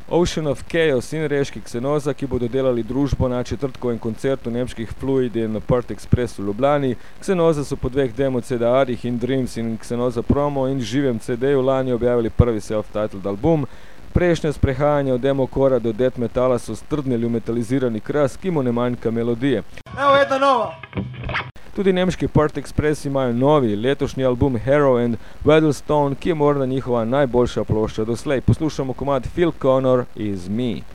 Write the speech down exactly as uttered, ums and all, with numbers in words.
Ocean of Chaos in Reški Xenoza, ki bodo delali družbo na četrtkovem koncertu nemških Fluid in Part Express v Ljubljani. Xenoza so po dveh demo C D Arjih in Dreams in Xenoza Promo in živem C D-ju lani objavili prvi self-titled album. Prejšnje sprehajanje od demokora do death metala so strdnili v metalizirani kras, ki mu ne manjka melodije. Evo jedna nova! Tudi nemški Part Express imajo novi, letošnji album Hero and Weatherstone, ki je morda njihova najboljša plošča doslej. Poslušamo komad Phil Connor Is Me.